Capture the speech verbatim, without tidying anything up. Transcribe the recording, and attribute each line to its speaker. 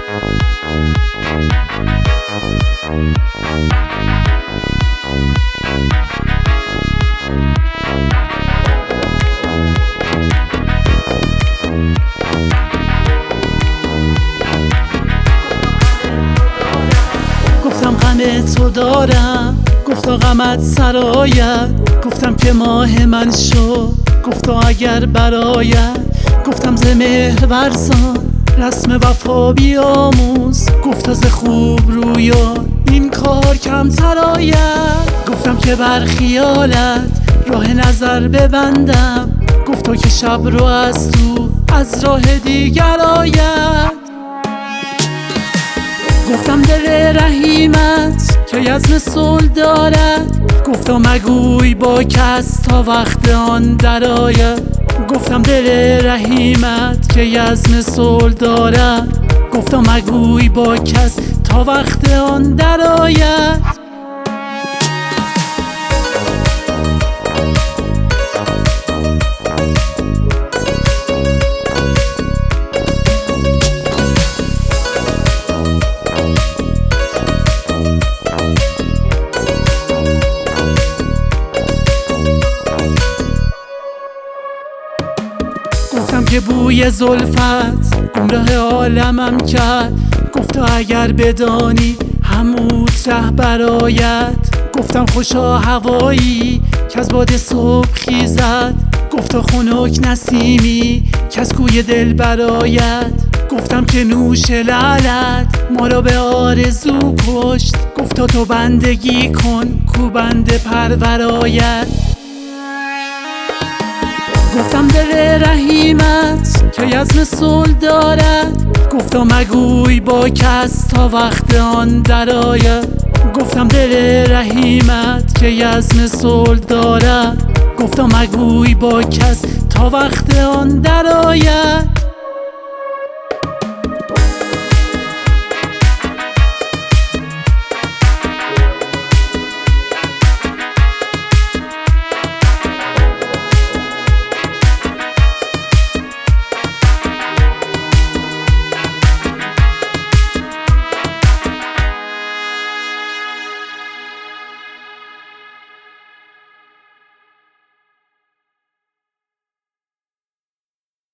Speaker 1: گفتم غم تو دارم، گفتا غمت سرایت. گفتم که ماه من شو، گفتا اگر برایت. گفتم ز مهر ورزان رسم وفا بیاموز. گفتا ز خوب رویان این کار کمتر آید. گفتم که بر خیالت راه نظر ببندم. گفتا که شب رو از تو از راه دیگر آید. گفتم دل رحیمت که عزم صلح دارد. گفتا مگوی با کس تا وقت آن درآید. گفتم دل رحیمت که عزم صلح دارد. گفتا مگوی با کس تا وقت آن درآید. گفتم که بوی زلفت گمراه عالمم کرد. گفتا اگر بدانی هموت ره برآید. گفتم خوشا هوایی که از باد صبح خیزد. گفتا خنک نسیمی که از کوی دل برآید. گفتم که نوش لعلت ما را به آرزو کشت. گفتا تو بندگی کن کو بنده پرور آید. گفتم دل رحیمت که عزم صلح دارد. گفتا مگوی با کس تا وقت آن درآید. گفتم دل رحیمت که عزم صلح دارد. گفتا مگوی با کس تا وقت آن درآید.